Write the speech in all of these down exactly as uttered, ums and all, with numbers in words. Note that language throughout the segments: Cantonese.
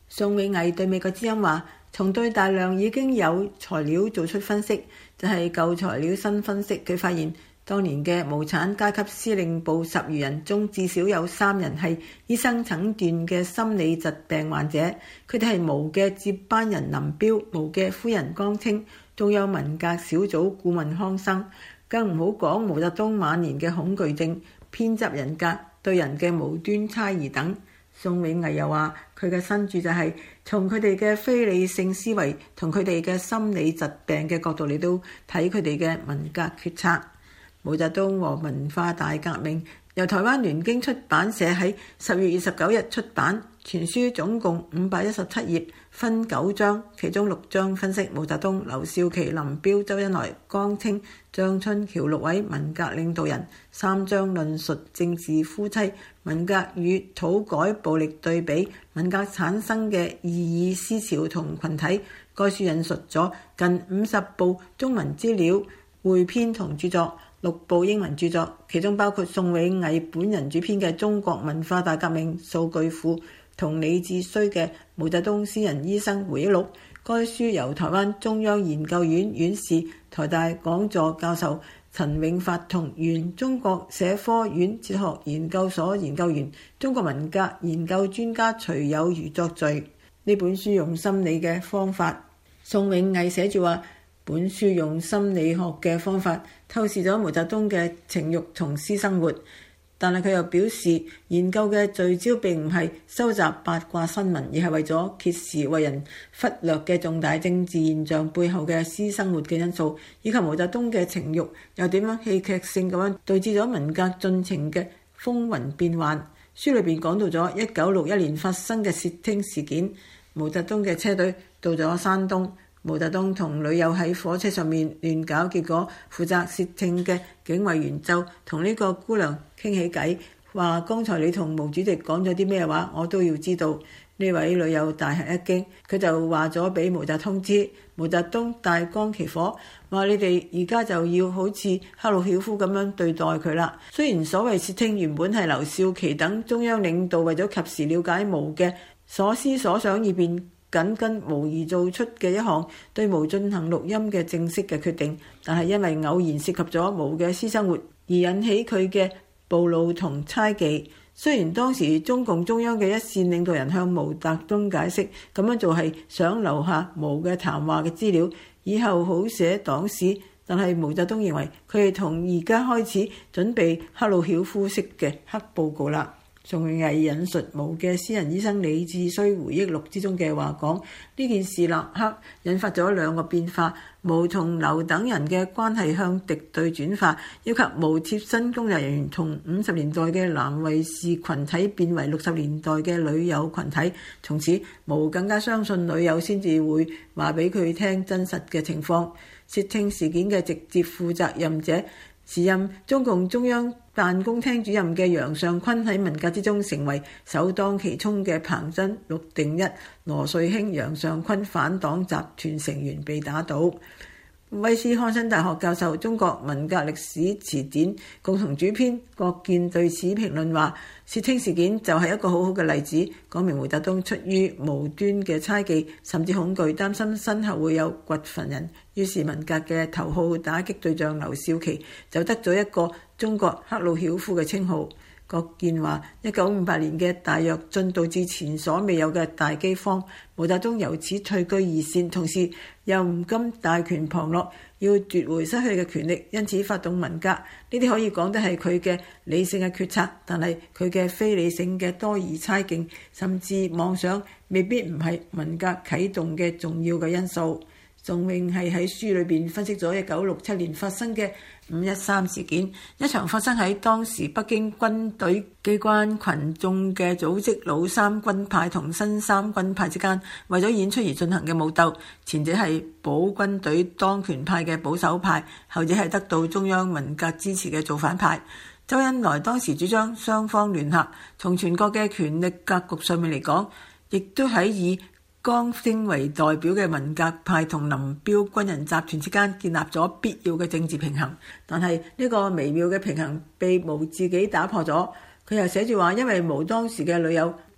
宋永毅對美國之音話，從對大量已經有材料做出分析，就係舊材料新分析，佢發現當年嘅無產階級司令部十餘人中，至少有三人係醫生診斷嘅心理疾病患者，佢哋係毛嘅接班人林彪、毛嘅夫人江青，仲有文革小組顧問康生，更唔好講毛澤東晚年嘅恐懼症、偏執人格、對人嘅無端猜疑等。宋永毅又話，佢嘅新著就係從佢哋嘅非理性思維同佢哋嘅心理疾病嘅角度嚟到睇佢哋嘅文革決策。毛澤東和文化大革命由台灣聯經出版社喺十月二十九日出版，全書總共五百一十七頁，分九章，其中六章分析毛澤東、劉少奇、林彪、周恩來、江青、張春橋六位文革領導人，三章論述政治夫妻、文革與土改暴力對比、文革產生嘅異議思潮同群體。該書引述咗近五十部中文資料、彙編同著作，六部英文著作，其中包括宋永毅本人主編嘅《中國文化大革命數據庫》同李志綏嘅《毛澤東私人醫生回憶錄》。該書由台灣中央研究院院士、台大講座教授陳永發同原中國社科院哲學研究所研究員、中國文革研究專家徐有餘作序。呢本書用心理嘅方法，宋永毅寫住話，本書用心理學嘅方法透視咗毛澤東嘅情慾同私生活，但係佢又表示，研究嘅聚焦並唔係收集八卦新聞，而係為咗揭示為人忽略嘅重大政治現象背後嘅私生活嘅因素，以及毛澤東嘅情慾又點樣戲劇性咁樣對峙咗文革進程嘅風雲變幻。書裏邊講到咗一九六一年發生嘅竊聽事件，毛澤東嘅車隊到咗山東，毛澤東同女友喺火車上面亂搞，結果負責竊聽嘅警衛員就同呢個姑娘傾起偈，話剛才你同毛主席講咗啲咩話，我都要知道。呢位女友大吃一驚，佢就話咗俾毛澤東知。毛澤東大光其火，話你哋而家就要好似赫魯曉夫咁樣對待佢啦。雖然所謂竊聽原本係劉少奇等中央領導為咗及時了解毛嘅所思所想以便緊跟毛而做出嘅一項對毛進行錄音嘅正式嘅決定，但係因為偶然涉及咗毛嘅私生活而引起佢嘅暴露同猜忌。雖然當時中共中央嘅一線領導人向毛澤東解釋，咁樣做係想留下毛嘅談話嘅資料，以後好寫黨史，但係毛澤東認為佢係從而家開始準備赫魯曉夫式嘅黑報告啦。宋永毅引述毛嘅私人醫生李志綏回憶錄之中嘅話講，呢件事立刻引發咗兩個變化，毛同劉等人嘅關係向敵對轉化，以及毛貼身工作人員從五十年代嘅男衛士群體變為六十年代嘅女友群體。從此毛更加相信女友先至會話俾佢聽真實嘅情況。竊聽事件嘅直接負責任者，時任中共中央辦公廳主任嘅楊尚昆喺文革之中成為首當其衝嘅彭真、陸定一、羅瑞卿、楊尚昆反黨集團成員被打倒。威斯康辛大學教授、中國文革歷史詞典共同主編郭健對此評論話，竊聽事件就係一個好好嘅例子，講明毛澤東出於無端嘅猜忌，甚至恐懼，擔心身後會有掘墳人，於是文革嘅頭號打擊對象劉少奇就得咗一個中國赫魯曉夫嘅稱號。郭健話，一九五八年嘅大躍進導致前所未有嘅大饑荒，毛澤東由此退居二線，同時又唔甘大權旁落，要奪回失去嘅權力，因此發動文革。呢啲可以講得係佢嘅理性嘅決策，但係佢嘅非理性嘅多疑猜忌，甚至妄想，未必唔係文革啟動嘅重要嘅因素。宋永毅喺書裏邊分析咗一九六七年發生嘅五一三事件，一場發生喺當時北京軍隊機關群眾嘅組織老三軍派同新三軍派之間為咗演出而進行嘅武鬥，前者係保軍隊當權派嘅保守派，後者係得到中央文革支持嘅造反派。周恩來當時主張雙方聯合，從全國嘅權力格局上面嚟講，亦都喺以江青為代表嘅文革派同林彪軍人集團之間建立咗必要嘅政治平衡，但係呢個微妙嘅平衡被毛自己打破咗。佢又寫住話，因為毛當時嘅女友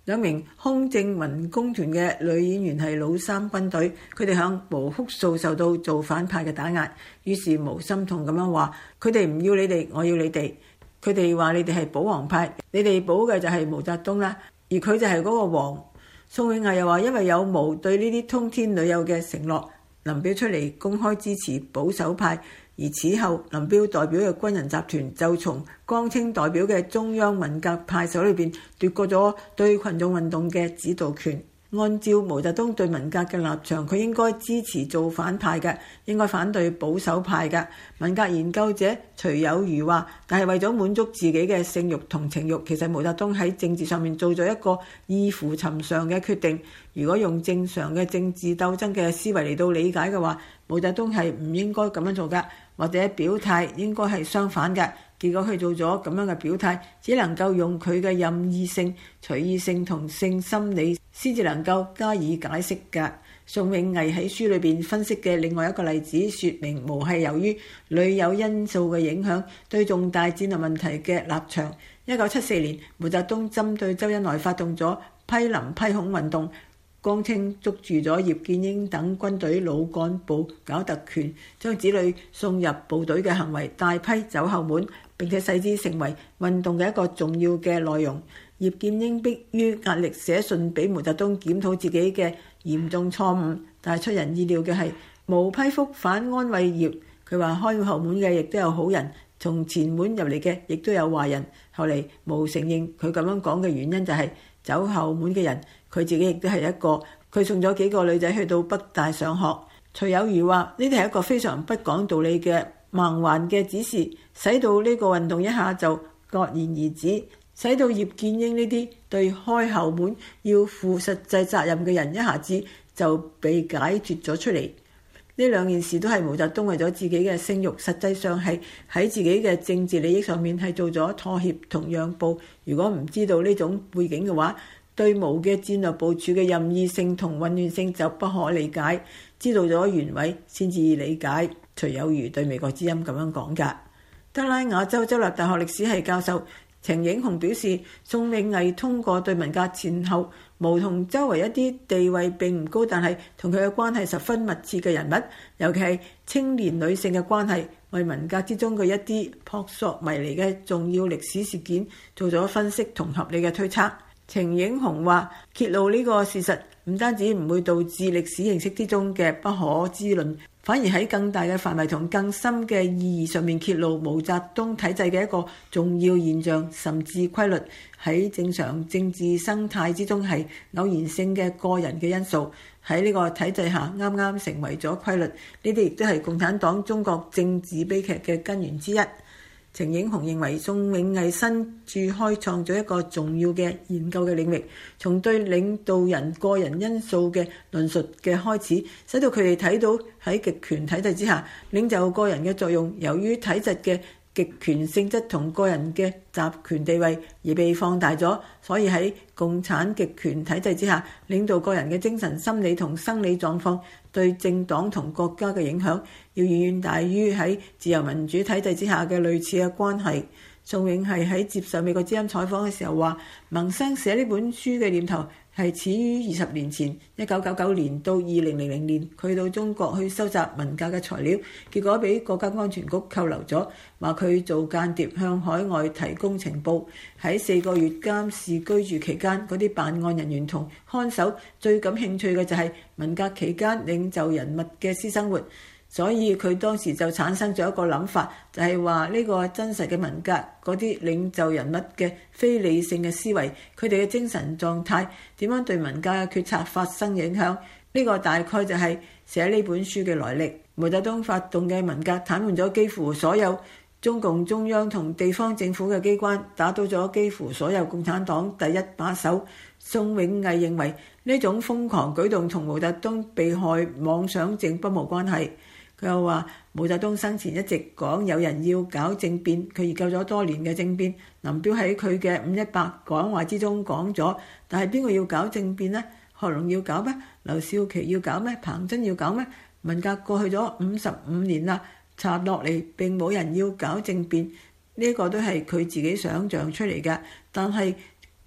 兩名空政民工團嘅女演員係老三軍隊，佢哋向無哭訴受到造反派嘅打壓，於是無心痛咁樣話：佢哋唔要你哋，我要你哋。佢哋話你哋係保皇派，你哋保嘅就係毛澤東啦，而佢就係嗰個王。宋永毅又話：因為有毛對呢啲通天女友嘅承諾，林彪出嚟公開支持保守派。而此後，林彪代表嘅軍人集團就從江青代表嘅中央文革派手裏邊奪過咗對群眾運動嘅指導權。按照毛澤東對文革嘅立場，佢應該支持造反派嘅，應該反對保守派嘅。文革研究者徐有餘話：但係為咗滿足自己嘅性慾同情慾，其實毛澤東喺政治上面做咗一個異乎尋常嘅決定。如果用正常嘅政治鬥爭嘅思維嚟到理解嘅話，毛澤東係唔應該咁樣做㗎，或者表態應該係相反嘅。結果佢做咗咁樣嘅表態，只能夠用佢嘅任意性、隨意性同性心理先至能夠加以解釋㗎。宋永毅喺書裏邊分析嘅另外一個例子，説明毛係由於女友因素嘅影響對重大戰略問題嘅立場。一九七四年，毛澤東針對周恩來發動咗批林批孔運動，江青捉住咗葉劍英等軍隊老幹部搞特權，將子女送入部隊嘅行為大批走後門，並且使之成為運動嘅一個重要嘅內容。葉劍英迫於壓力寫信俾毛澤東檢討自己嘅嚴重錯誤，但係出人意料嘅係毛批覆反安慰葉，佢話開後門嘅亦都有好人，從前門入嚟嘅亦都有壞人。後嚟毛承認佢咁樣講嘅原因就係走後門嘅人，佢自己亦都係一個。佢送咗幾個女仔去到北大上學。徐有餘話：呢啲係一個非常不講道理嘅盲環嘅指示，使到呢個運動一下就戛然而止，使到葉劍英呢啲對開後門要負實際責任嘅人一下子就被解脫咗出嚟。呢兩件事都係毛澤東為咗自己嘅聲譽，實際上係喺自己嘅政治利益上面係做咗妥協同讓步。如果唔知道呢種背景嘅話，對毛嘅戰略部署嘅任意性同混亂性就不可理解。知道咗原委先至理解。徐有餘對美國之音咁樣講㗎。德拉瓦州州立大學歷史系教授程影紅表示，宋永毅通過對文革前後毛同周圍一啲地位並唔高，但係同佢嘅關係十分密切嘅人物，尤其係青年女性嘅關係，為文革之中嘅一啲撲朔迷離嘅重要歷史事件做咗分析同合理嘅推測。程影紅話：揭露呢個事實唔單止唔會導致歷史認識之中嘅不可知論，反而喺更大嘅範圍同更深嘅意義上面揭露毛澤東體制嘅一個重要現象，甚至規律喺正常政治生態之中係偶然性嘅個人嘅因素，喺呢個體制下啱啱成為咗規律。呢啲亦都係共產黨中國政治悲劇嘅根源之一。程影紅認為宋永毅新著開創咗一個重要嘅研究嘅領域，從對領導人個人因素嘅論述嘅開始，使到佢哋睇到喺極權體制之下，領袖個人嘅作用由於體制嘅極權性質同個人嘅集權地位而被放大咗，所以喺共產極權體制之下，領導個人嘅精神心理同生理狀況對政黨同國家嘅影響要遠遠大於喺自由民主體制之下嘅類似嘅關係。宋永毅喺接受美國之音採訪嘅時候話：萌生寫呢本書嘅念頭係始於二十年前，一九九九年到二零零零年，佢到中國去收集文革嘅材料，結果俾國家安全局扣留咗，話佢做間諜向海外提供情報。喺四個月監視居住期間，嗰啲辦案人員同看守最感興趣嘅就係文革期間領袖人物嘅私生活。所以佢當時就產生咗一個諗法，就係話呢個真實嘅文革嗰啲領袖人物嘅非理性嘅思維，佢哋嘅精神狀態點樣對文革嘅決策發生影響？呢個大概就係寫呢本書嘅來歷。毛澤東發動嘅文革癱瘓咗幾乎所有中共中央同地方政府嘅機關，打倒咗幾乎所有共產黨第一把手。宋永毅認為呢種瘋狂舉動同毛澤東被害妄想症不無關係。佢又話：毛澤東生前一直講有人要搞政變，佢研究咗多年嘅政變。林彪喺佢嘅五一八講話之中講咗，但係邊個要搞政變呢？賀龍要搞咩？劉少奇要搞咩？彭真要搞咩？文革過去咗五十五年啦，查落嚟並冇人要搞政變，呢、這個都係佢自己想象出嚟嘅。但係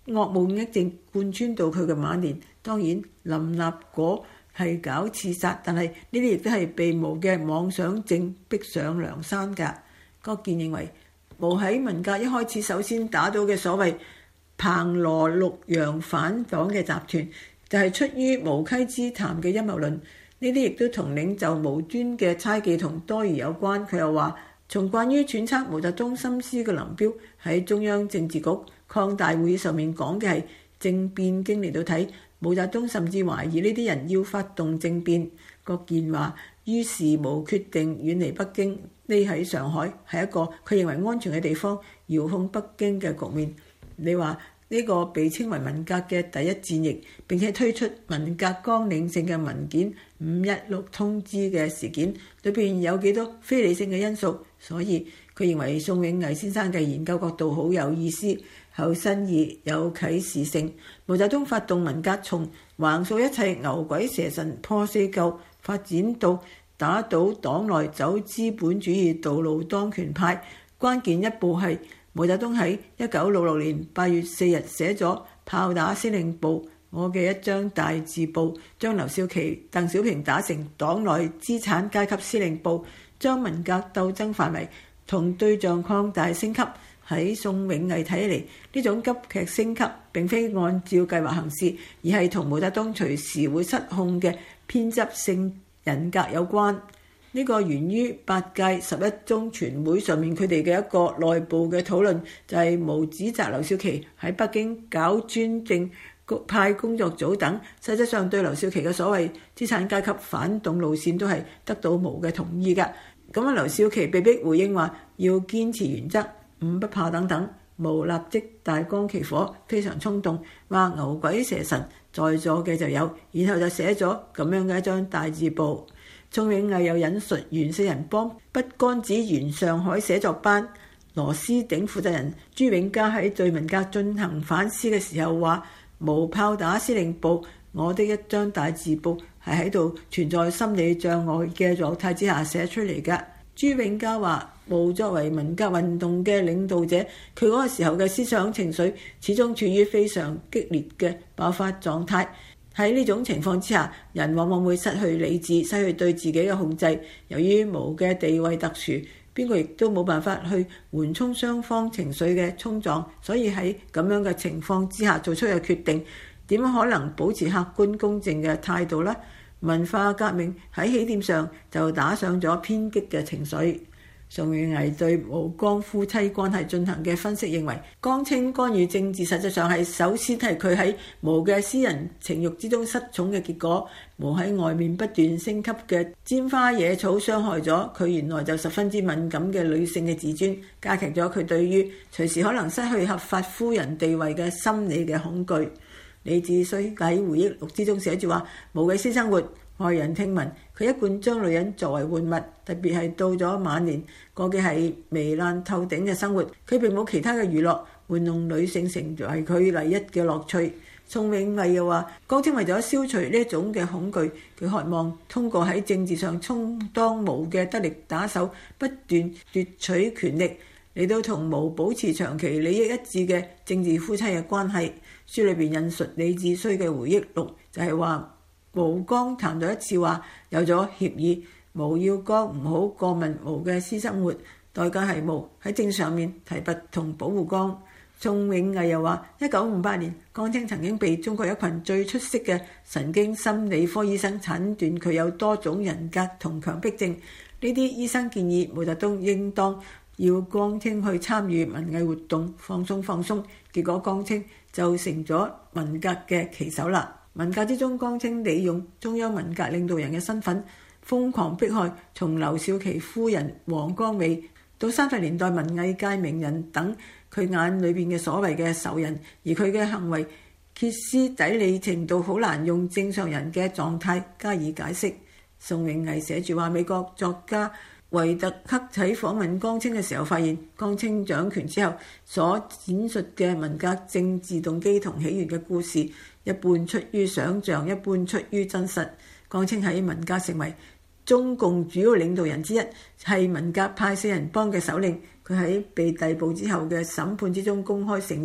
噩夢一直貫穿到佢嘅晚年。當然林立果係搞刺殺，但係呢啲亦都係被毛嘅妄想症逼上梁山㗎。郭健認為毛喺文革一開始首先打倒嘅所謂彭羅陸楊反黨嘅集團，就係、是、出於無稽之談嘅陰謀論。呢啲亦都同領袖無端嘅猜忌同多疑有關。佢又話，從慣於揣測毛澤東心思嘅林彪喺中央政治局擴大會議上面講嘅係政變經嚟到睇，毛澤東甚至懷疑呢啲人要發動政變。郭健話，於是毛決定遠離北京，匿喺上海，係一個佢認為安全嘅地方，遙控北京嘅局面。你話呢個被稱為文革嘅第一戰役，並且推出文革綱領性嘅文件五一六通知嘅事件，裏邊有幾多非理性嘅因素？所以佢認為宋永毅先生嘅研究角度好有意思，有新意，有啟示性。毛澤東發動文革，從橫掃一切牛鬼蛇神破四舊，發展到打倒黨內走資本主義道路當權派，關鍵一步係毛澤東喺一九六六年八月四日寫咗《炮打司令部》，我嘅一張大字報，將劉少奇、鄧小平打成黨內資產階級司令部，將文革鬥爭範圍同對象擴大升級。喺宋永毅睇嚟，呢種急劇升級並非按照計劃行事，而係同毛澤東隨時會失控嘅偏執性人格有關。呢個源於八屆十一中全會上面佢哋嘅一個內部嘅討論，就係、是、毛指責劉少奇喺北京搞專政派工作組等，實際上對劉少奇嘅所謂資產階級反動路線都係得到毛嘅同意㗎。咁啊，劉少奇被逼回應話要堅持原則，五不怕等等，毛立即大光其火，非常衝動，話牛鬼蛇神在座嘅就有，然後就寫咗咁樣嘅一張大字報。宋永毅又引述袁世仁幫筆桿子原上海寫作班螺絲頂負責人朱永嘉喺對文革進行反思嘅時候話，毛炮打司令部，我的一張大字報係喺度存在心理障礙嘅狀態之下寫出嚟㗎。朱永嘉話，毛作為文革運動嘅領導者，佢嗰個時候嘅思想情緒始終處於非常激烈嘅爆發狀態。喺呢種情況之下，人往往會失去理智，失去對自己嘅控制。由於毛嘅地位特殊，邊個亦都冇辦法去緩衝雙方情緒嘅衝撞，所以喺咁樣嘅情況之下做出嘅決定，點可能保持客觀公正嘅態度呢？文化革命喺起點上就打上咗偏激嘅情緒。宋永毅對毛江夫妻關係進行嘅分析認為，江青干預政治實際上係首先係佢喺毛嘅私人情慾之中失寵嘅結果。毛喺外面不斷升級嘅沾花惹草，傷害咗佢原來就十分之敏感嘅女性嘅自尊，加劇咗佢對於隨時可能失去合法夫人地位嘅心理嘅恐懼。李志綏喺回憶錄之中寫住話，毛嘅私生活駭人聽聞，佢一貫將女人作為玩物，特別係到咗晚年過嘅係糜爛透頂嘅生活，佢並冇其他嘅娛樂，玩弄女性成為佢唯一嘅樂趣。宋永毅又話，江青為咗消除呢一種嘅恐懼，佢渴望通過喺政治上充當毛嘅得力打手，不斷奪取權力，嚟到同毛保持長期利益一致嘅政治夫妻嘅關係。書裏邊引述李志綏嘅回憶錄，就係話毛江談到一次話有咗協議，毛要江唔好過問毛嘅私生活，代價係毛喺政上面提拔同保護江。宋永毅又話，一九五八年江青曾經被中國一群最出色嘅神經心理科醫生診斷佢有多種人格同強迫症，呢啲醫生建議毛澤東應當要江青去參與文藝活動，放鬆放鬆，結果江青就成咗文革嘅旗手啦。文革之中，江青利用中央文革領導人嘅身份，瘋狂迫害從劉少奇夫人王光美到三十年代文藝界名人等佢眼裏邊嘅所謂嘅仇人，而佢嘅行為歇斯底里程度好難用正常人嘅狀態加以解釋。宋永毅寫住話，美國作家維特克喺訪問江青嘅時候，發現江青掌權之後所展述嘅文革政治動機同起源嘅故事，一半出於想像，一半出於真實。江青喺文革成為中共主要領導人之一，係文革派四人幫嘅首領。佢喺被逮捕之後嘅審判之中公開承認，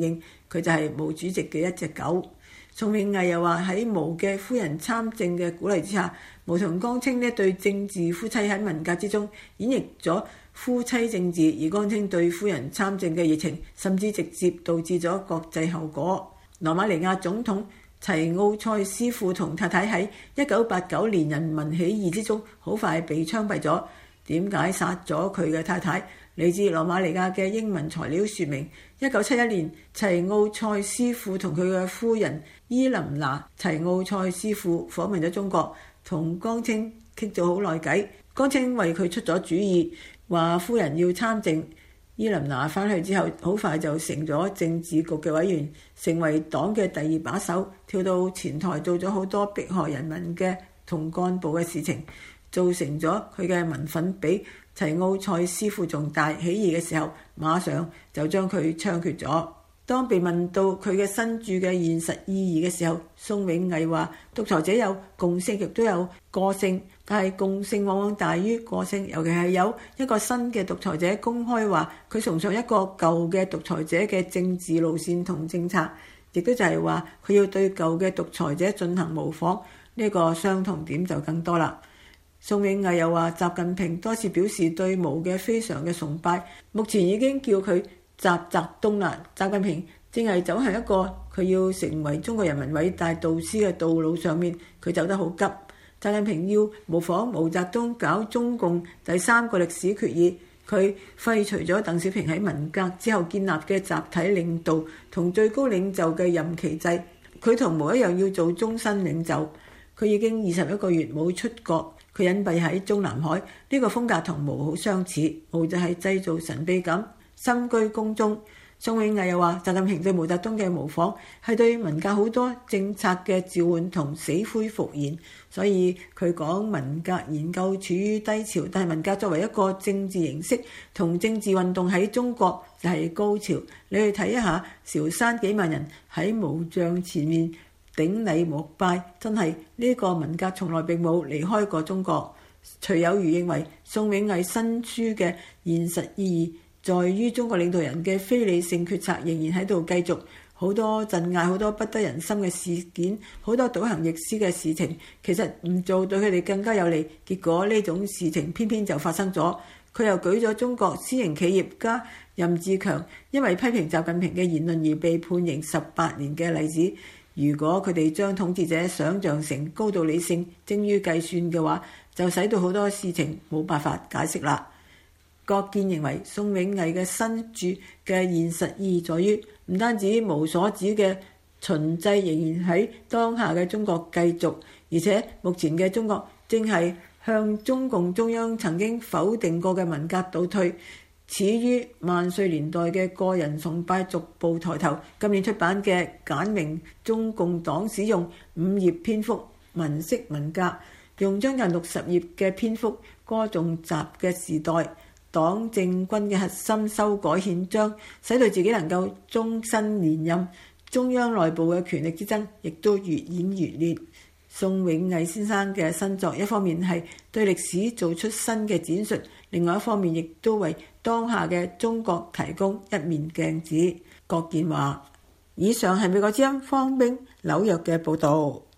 佢就係毛主席嘅一隻狗。宋永毅又話喺毛嘅夫人參政嘅鼓勵之下，毛同江青呢對政治夫妻喺文革之中演繹咗夫妻政治，而江青對夫人參政嘅熱情，甚至直接導致咗國際後果。羅馬尼亞總統齊奧塞斯庫同太太喺一九八九年人民起義之中好快被槍斃咗。點解殺咗佢嘅太太？嚟自羅馬尼亞嘅英文材料說明，一九七一年齊奧塞斯庫同佢嘅夫人伊琳娜齊奧塞斯庫訪問咗中國，同江青傾咗好耐偈。江青為佢出咗主意，話夫人要參政。伊琳娜返去之後，好快就成咗政治局嘅委員，成為黨嘅第二把手，跳到前台做咗好多迫害人民嘅同幹部嘅事情，造成咗佢嘅民憤比齊奧塞斯庫仲大。起義嘅時候，馬上就將佢槍決咗。當被問到佢嘅新著嘅現實意義嘅時候，宋永毅話：獨裁者有共性，亦都有個性，但係共性往往大於個性。尤其係有一個新嘅獨裁者公開話佢崇尚一個舊嘅獨裁者嘅政治路線同政策，亦都就係話佢要對舊嘅獨裁者進行模仿。呢個相同點就更多啦。宋永毅又話：習近平多次表示對毛嘅非常嘅崇拜，目前已經叫佢習習東啦。習近平正係走向一個佢要成為中國人民偉大導師嘅道路上面，佢走得好急。習近平要模仿毛澤東搞中共第三個歷史決議，佢廢除咗鄧小平喺文革之後建立嘅集體領導同最高領袖嘅任期制，佢同毛一樣要做終身領袖。佢已經二十一個月冇出國，佢隱蔽喺中南海，呢個風格同毛好相似。毛就係製造神秘感，深居宮中。宋永毅又話：習近平對毛澤東嘅模仿係對文革好多政策嘅召喚同死灰復燃，所以佢講文革研究處於低潮，但係文革作為一個政治形式同政治運動喺中國就係高潮。你去睇一下韶山幾萬人喺毛像前面頂禮膜拜，真係呢個文革從來並冇離開過中國。徐有餘認為宋永毅新書嘅現實意義在於中國領導人嘅非理性決策仍然喺度繼續，好多鎮壓、好多不得人心嘅事件、好多倒行逆施嘅事情，其實唔做對佢哋更加有利，結果呢種事情偏偏就發生咗。佢又舉咗中國私營企業家任志強因為批評習近平嘅言論而被判刑十八年嘅例子。如果佢哋將統治者想像成高度理性、精於計算嘅話，就使到好多事情冇辦法解釋啦。郭健認為宋永毅嘅新著嘅現實意義在於，唔單止毛所指嘅循制仍然喺當下嘅中國繼續，而且目前嘅中國正係向中共中央曾經否定過嘅文革倒退，始於萬歲年代嘅個人崇拜逐步抬頭。今年出版嘅簡明中共黨史用五頁篇幅文釋文革，用將近六十頁嘅篇幅歌頌習嘅時代黨政軍嘅核心，修改憲章，使到自己能夠終身連任。中央內部嘅權力之爭亦都越演越烈。宋永毅先生嘅新作，一方面係對歷史做出新嘅展述，另外一方面亦都為當下嘅中國提供一面鏡子。郭健話：以上係美國之音方冰紐約嘅報導。